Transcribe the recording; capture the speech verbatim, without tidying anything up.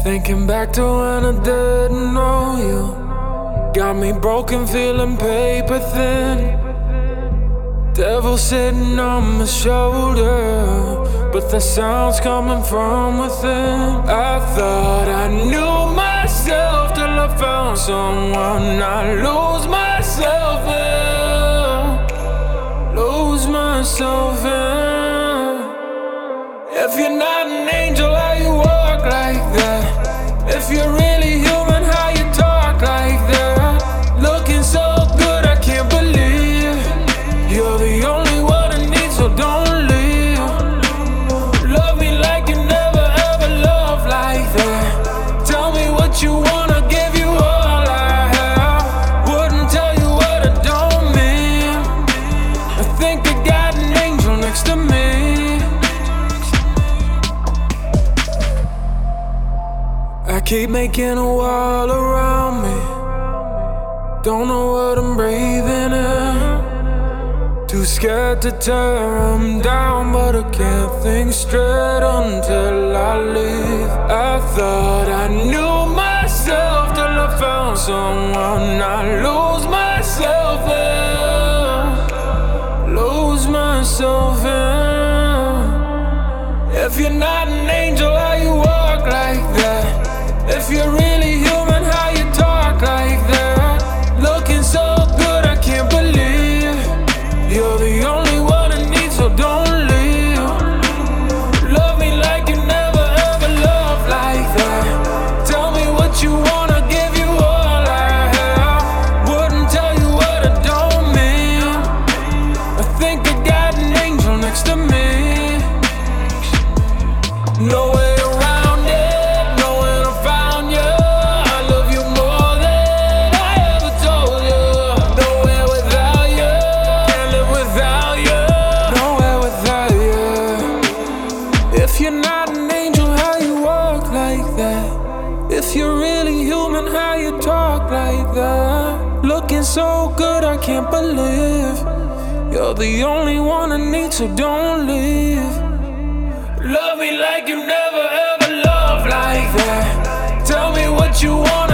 Thinking back to when I didn't know you. Got me broken, feeling paper thin. Devil sitting on my shoulder, but the sound's coming from within. I thought I knew myself till I found someone I lose myself in. Lose myself in. If you're not an angel, how you walk like that? If you're really human, how you talk like that? Looking so good, I can't believe you're the only one I need, so don't leave. Love me like you never ever loved like that. Tell me what you want, I'll give you all I have. Wouldn't tell you what I don't mean. I think I got an angel next to me. I keep making a wall around me. Don't know what I'm breathing in. Too scared to tear them down, but I can't think straight until I leave. I thought I knew myself till I found someone I lose myself in. Lose myself in. If you're not an angel, how you walk like that? If you're really human, how you talk like that? Looking so good, I can't believe you're the only one I need, so don't leave. Love me like you never ever loved like that. Tell me what you want, I'll give you all I have. Wouldn't tell you what I don't mean. I think I got an angel next to me. No way around it, knowing I found you. I love you more than I ever told you. Nowhere without you, can't live without you. Nowhere without you. If you're not an angel, how you walk like that? If you're really human, how you talk like that? Looking so good, I can't believe you're the only one I need, so don't leave. Love me like you never ever loved like that. Tell me what you want,